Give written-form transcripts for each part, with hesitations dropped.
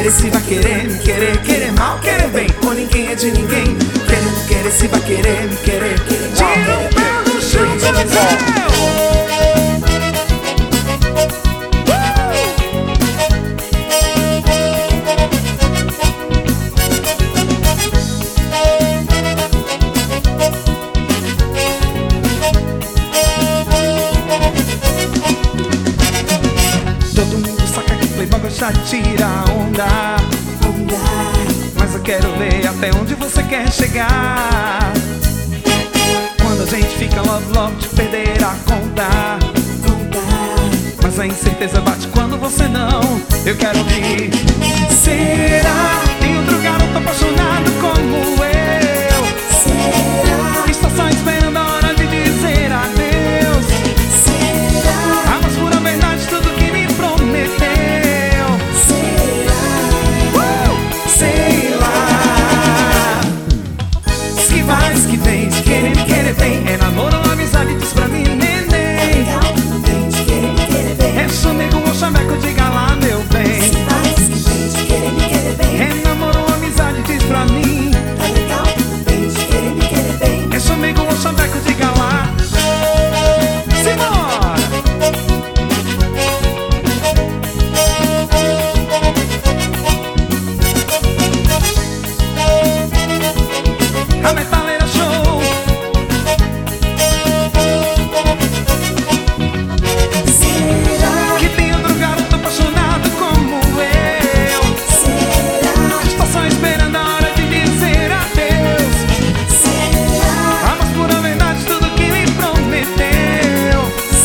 querer se vai querer me querer, querer mal, querer bem, ou ninguém é de ninguém. Querendo querer se vai querer me querer, querer mal, tira o pé do chão, todo mundo saca que Playboy já tira a onda, mas eu quero ver até onde você quer chegar. Quando a gente fica love de perder a conta, mas a incerteza bate quando você não. Eu quero ouvir. Será? Tem outro garoto apaixonado como eu? Será? Está só esperando a hora de dizer adeus. Será? A mais pura verdade, tudo que me prometeu. Será? Sei lá. Diz que vai, diz que vem, de querer me querer bem. É namoro ou amizade, diz pra mim, neném. É sonego ou chaveco, diga lá, meu bem. É namoro ou amizade, diz pra mim. É sonego ou chaveco, diga lá. Simbora! A Metaleira Show. Que tem outro garoto apaixonado como eu? Estou só esperando a hora de dizer adeus. A mais pura verdade, tudo que me prometeu.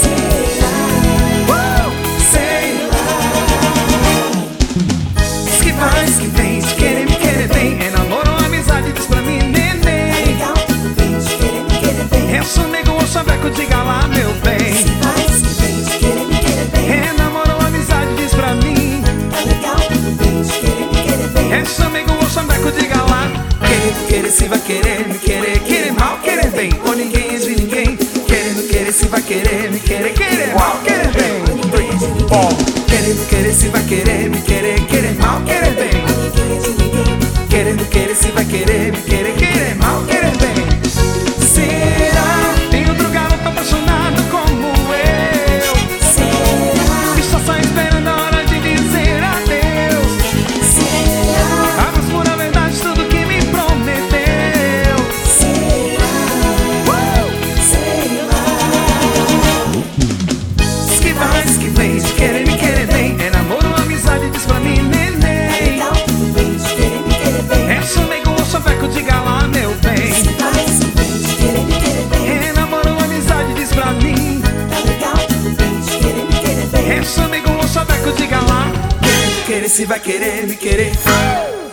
Sei lá. Diz que vai, diz que vem, de querer me querer bem. É namoro ou amizade, diz pra mim, neném. É sonego ou chaveco, diga lá, meu bem. É namoro ou amizade, diz pra mim. É sonego ou chaveco, diga lá. Querendo querer se vai querer me querer, querer mal, querer bem, ou ninguém é de ninguém. Querendo querer se vai querer me querer, querer mal, querer bem. Querendo querer se vai querer me querer, querer mal, querer bem. Querendo querer se vai querer me querer, querer mal, querer bem. Será? Tem outro garoto apaixonado como eu? Está só esperando a hora de dizer adeus. A mais pura verdade, tudo que me prometeu. Diz que vai, diz que vem, de querer me querer bem. É namoro ou amizade, diz pra mim, neném. É sonego ou chaveco, diga lá, meu bem. É namoro ou amizade, diz pra mim. É sonego ou chaveco, diga lá. Querer se vai querer me querer.